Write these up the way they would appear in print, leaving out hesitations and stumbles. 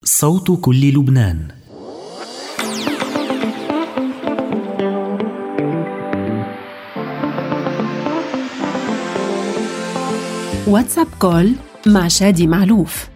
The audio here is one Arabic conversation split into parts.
صوت كل لبنان. واتساب كول مع شادي معلوف.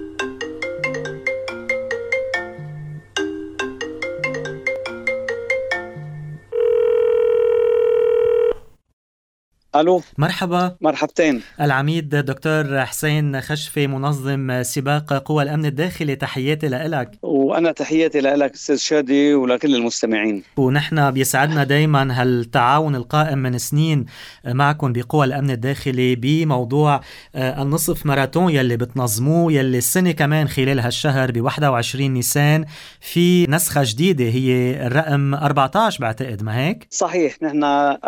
ألو، مرحبا. مرحبتين. العميد دكتور حسين خشفي، منظم سباق قوى الأمن الداخلي، تحياتي لك. وأنا تحياتي لك أستاذ شادي ولكل المستمعين. ونحن بيسعدنا دايما هالتعاون القائم من سنين معكم بقوى الأمن الداخلي بموضوع النصف ماراثون يلي بتنظموه، يلي السنة كمان خلال هالشهر ب21 نيسان في نسخة جديدة، هي الرقم 14 بعتقد، ما هيك؟ صحيح، نحن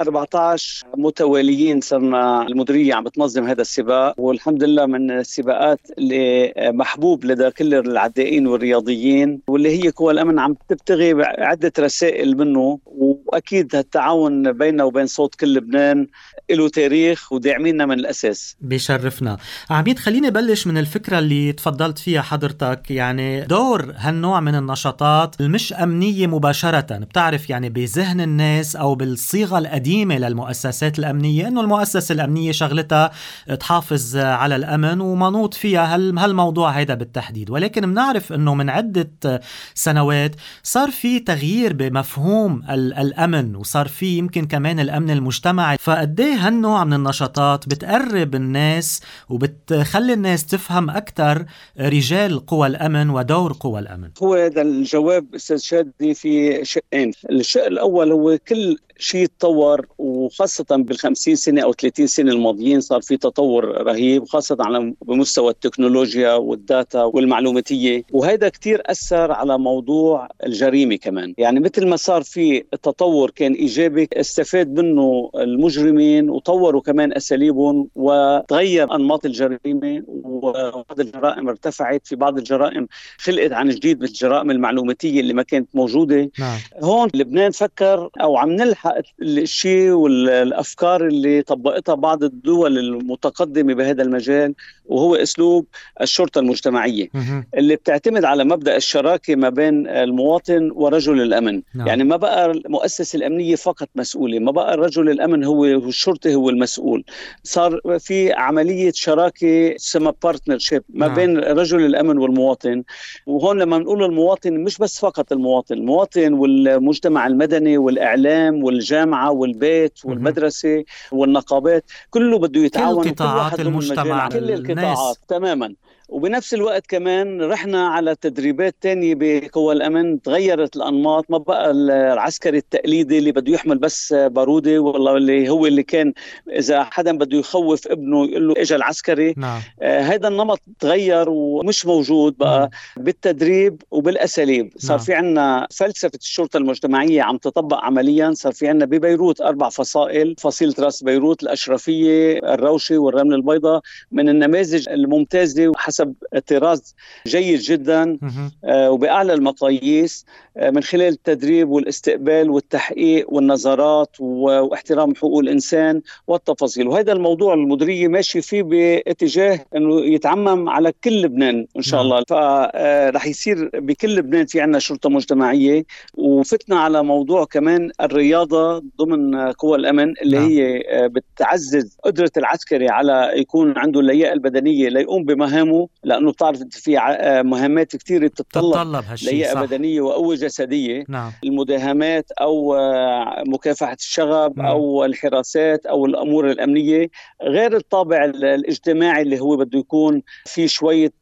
14 متواليين صرنا المديرية عم بتنظم هذا السباق، والحمد لله من السباقات اللي محبوب لدى كل العدائين والرياضيين، واللي هي قوى الأمن عم تبتغي عدة رسائل منه. وأكيد هالتعاون بيننا وبين صوت كل لبنان له تاريخ وداعميننا من الأساس. بيشرفنا. عميد، خليني بلش من الفكرة اللي تفضلت فيها حضرتك، يعني دور هالنوع من النشاطات المش أمنية مباشرة. بتعرف يعني بذهن الناس أو بالصيغة القديمة للمؤسسات الأمنية إنه المؤسسة الأمنية شغلتها تحافظ على الأمن ومنوط فيها هالموضوع هيدا بالتحديد، ولكن بنعرف إنه من عدة سنوات صار في تغيير بمفهوم الأمن، وصار في يمكن كمان الأمن المجتمعي. فقديه هالنوع من النشاطات بتقرب الناس وبتخلي الناس تفهم أكثر رجال قوى الأمن ودور قوى الأمن؟ هو هذا الجواب أستاذ شادي في شقين. الشق الأول هو كل شيء تطور، وخاصة بال50 سنة أو 30 سنة الماضيين صار في تطور رهيب، خاصة على بمستوى التكنولوجيا والداتا والمعلوماتية، وهذا كتير أثر على موضوع الجريمة كمان. يعني مثل ما صار في تطور كان إيجابي، استفاد منه المجرمين وطوروا كمان أساليبهم وتغير أنماط الجريمة، وبعض الجرائم ارتفعت، في بعض الجرائم خلقت عن جديد مثل الجرائم المعلوماتية اللي ما كانت موجودة. نعم. هون لبنان فكر أو عم نلحق الشيء والأفكار اللي طبقتها بعض الدول المتقدمة بهذا المجال، وهو أسلوب الشرطة المجتمعية اللي بتعتمد على مبدأ الشراكة ما بين المواطن ورجل الأمن. نعم. يعني ما بقى المؤسسة الأمنية فقط مسؤولة، ما بقى رجل الأمن هو الشرطي هو المسؤول، صار في عملية شراكة اسمها بارتنرشيب ما نعم. بين رجل الأمن والمواطن. وهون لما نقول المواطن مش بس فقط المواطن والمجتمع المدني والإعلام والجامعة والبيت والمدرسة والنقابات، كله بده يتعاون، كل قطاعات المجتمع، كل القطاعات تماما. وبنفس الوقت كمان رحنا على تدريبات تانية بقوى الأمن، تغيرت الأنماط، ما بقى العسكري التقليدي اللي بده يحمل بس بارودة، والله اللي هو اللي كان إذا حدا بده يخوف ابنه يقول له إجا العسكري. نعم. هذا النمط تغير ومش موجود بقى بالتدريب وبالأساليب. صار في عنا فلسفة الشرطة المجتمعية عم تطبق عمليا. صار في عنا ببيروت 4 فصائل: فصيلة راس بيروت، الأشرفية، الروشة والرمل البيضاء، من النماذج الممتازة وحسب طراز جيد جدا وبأعلى المقاييس، من خلال التدريب والاستقبال والتحقيق والنظارات واحترام حقوق الإنسان والتفاصيل. وهذا الموضوع المديرية ماشي فيه باتجاه أنه يتعمم على كل لبنان إن شاء الله. فرح يصير بكل لبنان في عنا شرطة مجتمعية. وفتنا على موضوع كمان الرياضة ضمن قوى الأمن اللي هي بتعزز قدرة العسكري على يكون عنده اللياقة البدنية ليقوم بمهامه، لأنه بتعرف في مهمات كثيرة بتتطلب لياقة بدنية وقوة جسدية. نعم. المداهمات أو مكافحة الشغب أو الحراسات أو الأمور الأمنية، غير الطابع الاجتماعي اللي هو بده يكون في شوية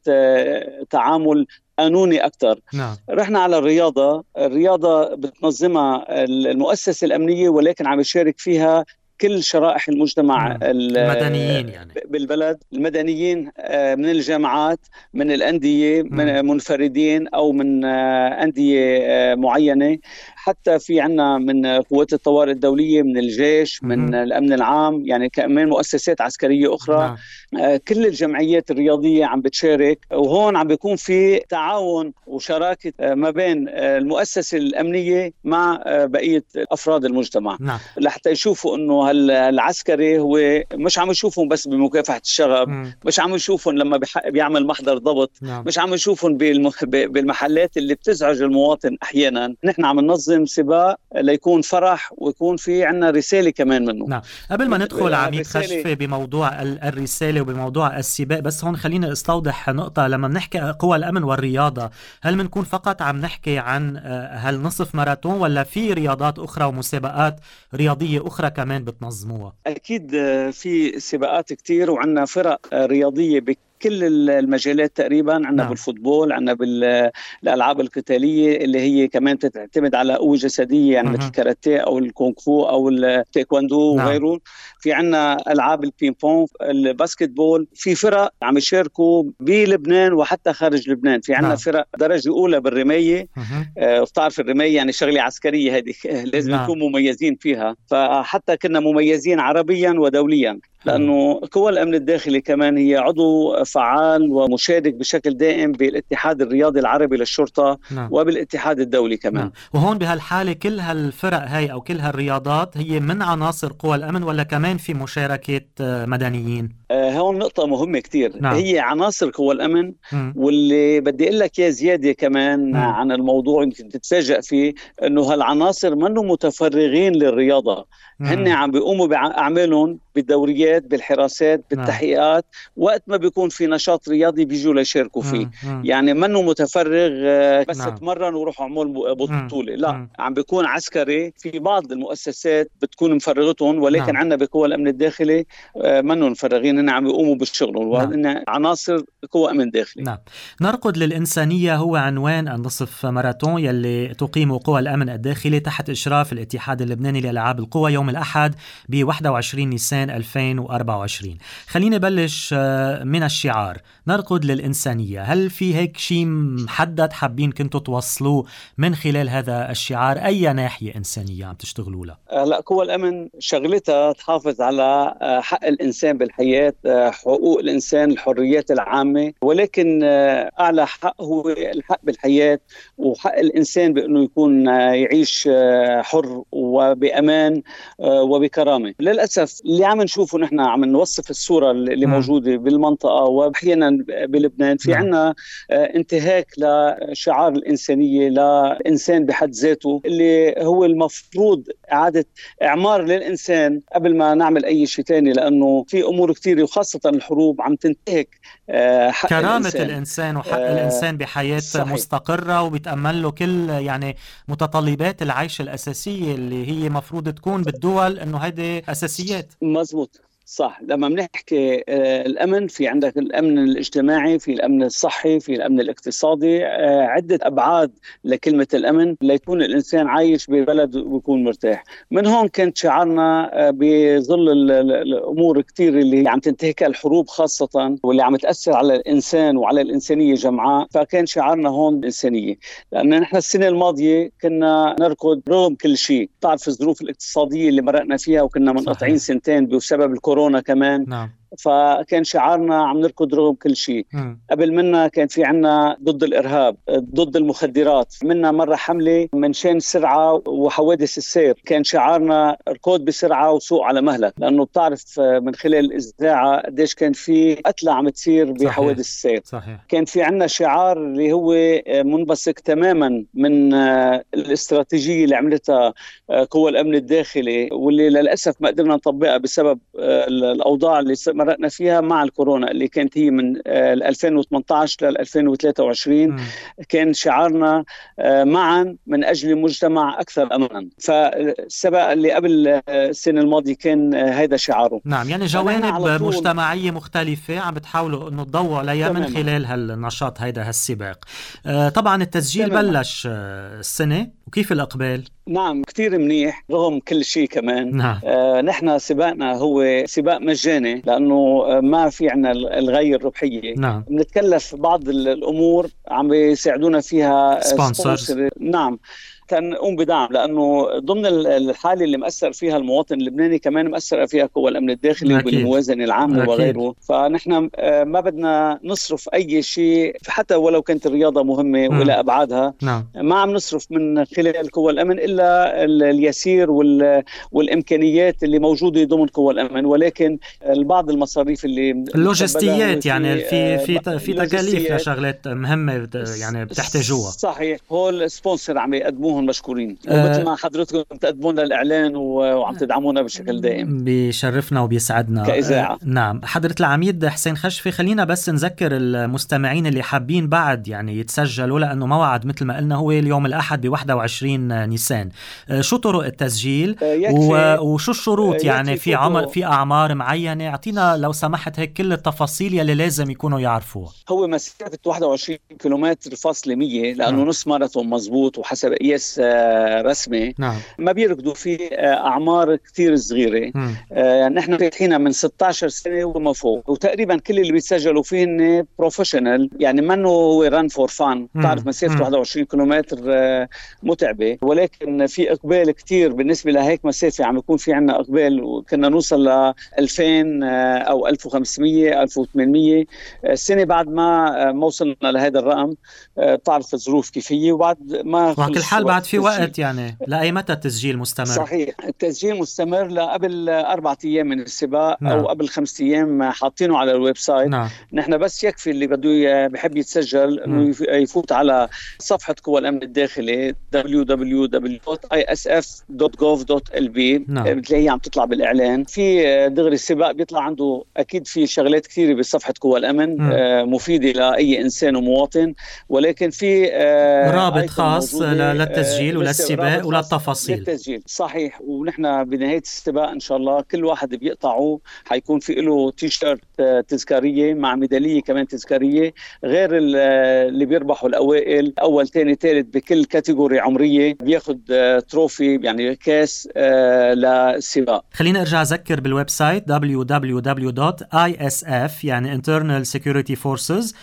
تعامل قانوني أكثر. نعم. رحنا على الرياضة بتنظمها المؤسسة الأمنية، ولكن عم يشارك فيها كل شرائح المجتمع المدنيين، يعني بالبلد، المدنيين من الجامعات، من الأندية، من منفردين أو من أندية معينة، حتى في عنا من قوات الطوارئ الدولية، من الجيش، من الأمن العام، يعني كمان مؤسسات عسكرية أخرى. كل الجمعيات الرياضية عم بتشارك، وهون عم بيكون في تعاون وشراكة ما بين المؤسسة الأمنية مع بقية أفراد المجتمع. لحتى يشوفوا أنه هالعسكري هو مش عم يشوفهم بس بمكافحة الشغب، مش عم يشوفهم لما بيعمل محضر ضبط، مش عم يشوفهم بالمحلات اللي بتزعج المواطن. أحيانا نحن عم ننظم سباق ليكون فرح ويكون في عنا رسالة كمان منه. نعم. قبل ما ندخل عميد خشفة بموضوع الرسالة وبموضوع السباق، بس هون خلينا استوضح نقطة. لما بنحكي قوى الأمن والرياضة، هل منكون فقط عم نحكي عن هالنصف ماراثون، ولا في رياضات أخرى ومسابقات رياضية أخرى كمان بتنظموها؟ أكيد في سباقات كتير، وعنا فرق رياضية كل المجالات تقريبا. عندنا بالفوتبول، عندنا بالألعاب القتالية اللي هي كمان تعتمد على قوة جسدية، يعني مثل الكاراتيه أو الكونغ-فو أو التايكواندو وغيره. في عندنا ألعاب البين بونغ، الباسكت بول. في فرق عم يشاركوا بلبنان وحتى خارج لبنان. في عندنا فرق درجة أولى بالرماية. وبتعرف الرماية يعني شغلة عسكرية، هذه لازم نكون مميزين فيها. فحتى كنا مميزين عربيا ودوليا، لأنه قوى الأمن الداخلي كمان هي عضو فعال ومشارك بشكل دائم بالاتحاد الرياضي العربي للشرطة وبالاتحاد الدولي كمان. وهون بهالحالة كل هالفرق هاي أو كل هالرياضات هي من عناصر قوى الأمن، ولا كمان في مشاركة مدنيين؟ هون نقطة مهمة كتير. هي عناصر قوى الأمن. واللي بدي أقول لك يا زيادة كمان عن الموضوع يمكن تتفاجأ فيه، أنه هالعناصر منهم متفرغين للرياضة. هن عم بيقوموا بأعمالهم بالدوريات، بالحراسات، بالتحقيقات. وقت ما بيكون في نشاط رياضي بيجوا ليشاركوا فيه. يعني منه متفرغ بس تمرن وروح عمول بطولة. لا، عم بيكون عسكري. في بعض المؤسسات بتكون مفرغتهم، ولكن عندنا بقوى الأمن الداخلي منه مفرغين، هن عم بيقوموا بالشغل. وهن عناصر قوى أمن داخلي. نركض للإنسانية هو عنوان النصف ماراثون يلي تقيمه قوى الأمن الداخلي تحت إشراف الاتحاد اللبناني لألعاب القوى يوم الأحد ب 21 نيسان 2024. خليني بلش من الشعار نركض للإنسانية. هل في هيك شيء محدد حابين كنتوا توصلوه من خلال هذا الشعار؟ أي ناحية إنسانية عم تشتغلوا لها؟ لا، قوى الأمن شغلتها تحافظ على حق الإنسان بالحياة، حقوق الإنسان، الحريات العامة. ولكن أعلى حق هو الحق بالحياة، وحق الإنسان بأنه يكون يعيش حر وبأمان وبكرامة. للأسف اللي عم نشوفه نحن عم نوصف الصورة اللي موجودة بالمنطقة وأحيانا بلبنان. في عنا انتهاك لشعار الإنسانية، لإنسان بحد ذاته، اللي هو المفروض إعادة إعمار للإنسان قبل ما نعمل أي شيء تاني. لأنه في أمور كتير وخاصة الحروب عم تنتهك حق كرامة الإنسان وحق الإنسان بحياة صحيح. مستقرة وبيتأمل له كل يعني متطلبات العيش الأساسية اللي هي مفروض تكون بالدول، إنه هيدي أساسيات. مزبوط، صح. لما بنحكي الأمن، في عندك الأمن الاجتماعي، في الأمن الصحي، في الأمن الاقتصادي. عدة أبعاد لكلمة الأمن، ليكون الإنسان عايش ببلد ويكون مرتاح. من هون كانت شعارنا بظل الأمور كتير اللي عم تنتهك الحروب خاصة، واللي عم تأثر على الإنسان وعلى الإنسانية جمعاء. فكان شعارنا هون الإنسانية، لأن نحن السنة الماضية كنا نركض رغم كل شيء. تعرف الظروف الاقتصادية اللي مرقنا فيها، وكنا منقطعين سنتين بسبب الكورونا كمان. فكان شعارنا عم نركض رغم كل شيء. قبل منا كان في عنا ضد الإرهاب، ضد المخدرات. منا مرة حملة من شان السرعة وحوادث السير، كان شعارنا ركض بسرعة وسوق على مهلك. لأنه بتعرف من خلال الإذاعة قديش كان في قتلى عم تصير بحوادث السير. صحيح. كان في عنا شعار اللي هو منبثق تماما من الاستراتيجية اللي عملتها قوى الأمن الداخلي، واللي للأسف ما قدرنا نطبقها بسبب الأوضاع اللي مرقنا فيها مع الكورونا، اللي كانت هي من 2018 ل 2023. كان شعارنا معا من أجل مجتمع أكثر أمنا. فالسبق اللي قبل السنة الماضية كان هذا شعاره. نعم، يعني جوانب مجتمعية مختلفة عم بتحاولوا أنه تضووا عليها من خلال هالنشاط هيدا هالسباق. طبعا التسجيل بلش السنة، وكيف الأقبال؟ نعم، كتير منيح رغم كل شيء كمان. نعم. نحن سباقنا هو سباق مجاني، لأنه ما في عنا الغاية الربحية. نعم. بنتكلف بعض الأمور عم بيساعدونا فيها سبونسرز. نعم نقوم بدعم، لأنه ضمن الحالة اللي مأثر فيها المواطن اللبناني كمان مأثر فيها قوى الأمن الداخلي وبالموازنة العامة وغيره. فنحن ما بدنا نصرف أي شيء حتى ولو كانت الرياضة مهمة وإلى أبعادها. ما عم نصرف من خلال قوى الأمن إلا اليسير والإمكانيات اللي موجودة ضمن قوى الأمن، ولكن بعض المصاريف اللي اللوجستيات يعني في تكاليف لشغلات مهمة يعني بتحتاجوها. صحيح، هو السبونسر عم يقدموهم مشكورين، ومثل ما حضرتكم تقدمون للإعلان وعم تدعمونا بشكل دائم بيشرفنا وبيسعدنا كإذاعة. نعم حضرة العميد حسين خشفي، خلينا بس نذكر المستمعين اللي حابين بعد يعني يتسجلوا، لأنه موعد مثل ما قلنا هو اليوم الأحد ب21 نيسان. شو طرق التسجيل وشو الشروط؟ يعني في أعمار معينة؟ اعطينا لو سمحت هيك كل التفاصيل يلي لازم يكونوا يعرفوها. هو مسافة 21 كيلومتر فاصلة 100، لأنه نص ماراثون مزبوط وحسب قياس رسمي. ما بيركضوا فيه أعمار كتير صغيرة. نحن فاتحينها من 16 سنة وما فوق، وتقريبا كل اللي بيتسجلوا فيه إنه بروفيشنال، يعني منه هو ران فور فان. تعرف مسافة 21 كيلومتر متعبة، ولكن في إقبال كتير بالنسبة لهيك مسافة. عم يكون في عنا إقبال، وكنا نوصل ل 2000 أو 1500 1800 السنة بعد ما وصلنا لهذا الرقم. تعرف الظروف كيفية، وبعد ما وعلى كل حال بعد في وقت يعني لأي متى التسجيل مستمر؟ صحيح، التسجيل مستمر لقبل 4 أيام من السباق. أو قبل 5 أيام حاطينه على الويب سايت. نحن بس يكفي اللي بده بحب يتسجل إنه يفوت على صفحة قوى الأمن الداخلي www.isf.gov.lb. بتلاقيها عم تطلع بالإعلان في دغري السباق، بيطلع عنده أكيد في شغلات كثيرة بصفحة قوى الأمن مفيدة لأي إنسان ومواطن، ولكن في رابط خاص للتسجيل وللسباق وللتفاصيل للتسجيل. صحيح، ونحن بنهاية السباق إن شاء الله كل واحد بيقطعه حيكون في له تيشيرت تذكارية مع ميدالية كمان تذكارية، غير اللي بيربحوا الأوائل أول تاني ثالث بكل كاتيجوري عمرية بياخد تروفي يعني كاس للسباق. خلينا أرجع أذكر بالويب سايت www.isf يعني Internal Security Forces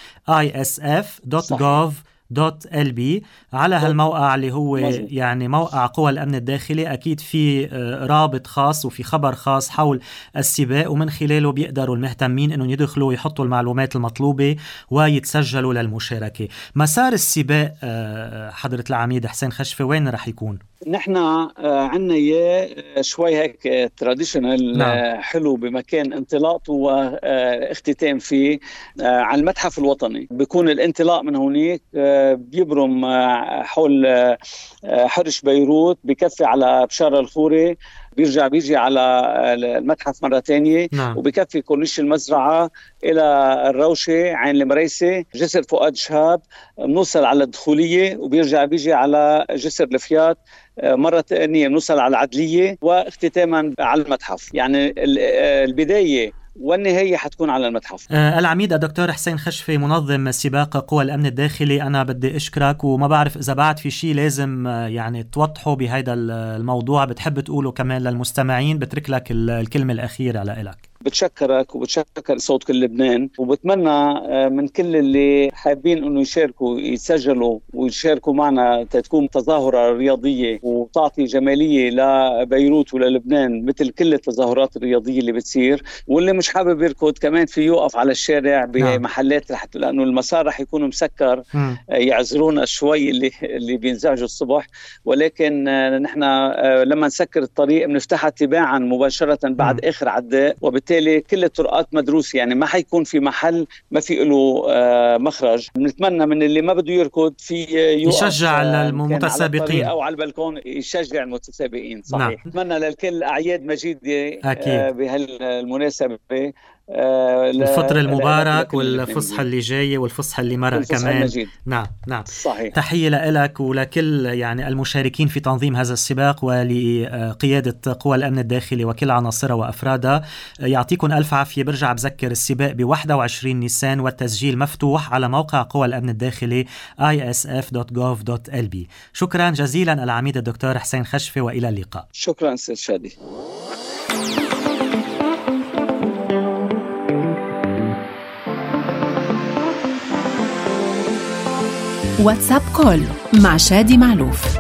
isf.gov.lb. على هالموقع اللي هو يعني موقع قوى الأمن الداخلي أكيد في رابط خاص وفي خبر خاص حول السباق، ومن خلاله بيقدروا المهتمين أنه يدخلوا ويحطوا المعلومات المطلوبة ويتسجلوا للمشاركة. مسار السباق حضرة العميد حسين خشفي وين رح يكون؟ نحن عنا شوي هيك تراديشنال حلو بمكان انطلاق واختتام فيه على المتحف الوطني. بيكون الانطلاق من هونيك بيبرم حول حرش بيروت، بكفي على بشارة الخوري، بيجي على المتحف مرة تانية، وبكفي كورنيش المزرعة إلى الروشة عين المريسة جسر فؤاد شهاب، بنوصل على الدخولية وبيجي على جسر الفيات مرة تانية، بنوصل على العدلية، واختتاما على المتحف. يعني البداية والنهاية حتكون على المتحف. العميد الدكتور حسين خشفي منظم سباق قوى الأمن الداخلي، أنا بدي أشكرك، وما بعرف إذا بعد في شيء لازم يعني توضحوا بهذا الموضوع بتحب تقوله كمان للمستمعين. بترك لك الكلمة الأخيرة لك. بتشكرك وبتشكر صوت كل لبنان، وبتمنى من كل اللي حابين انه يشاركوا يتسجلوا ويشاركوا معنا تكون تظاهرة رياضية وتعطي جمالية لبيروت وللبنان مثل كل التظاهرات الرياضية اللي بتصير. واللي مش حابب يركض كمان في يوقف على الشارع بمحلات لأنه المسار رح يكون مسكر. يعذرونا شوي اللي بينزعجوا الصبح، ولكن نحن لما نسكر الطريق بنفتحها تباعا مباشرة بعد آخر عداء، وبالتالي كل الطرقات مدروسة، يعني ما حيكون في محل ما في له مخرج. بنتمنى من اللي ما بده يركض في يشجع المتسابقين أو على البلكون يشجع المتسابقين. صحيح. نتمنى للكل أعياد مجيدة بهالمناسبة، الفطر المبارك والفصحى اللي جاية والفصحى اللي مرق كمان. نعم صحيح. تحية لك ولكل يعني المشاركين في تنظيم هذا السباق ولقيادة قوى الأمن الداخلي وكل عناصرها وأفرادها. يعطيكم ألف عافية. برجع بذكر السباق ب21 نيسان والتسجيل مفتوح على موقع قوى الأمن الداخلي isf.gov.lb. شكرا جزيلا العميد الدكتور حسين خشفي، وإلى اللقاء. شكرا أستاذ شادي. واتساب كول مع شادي معلوف.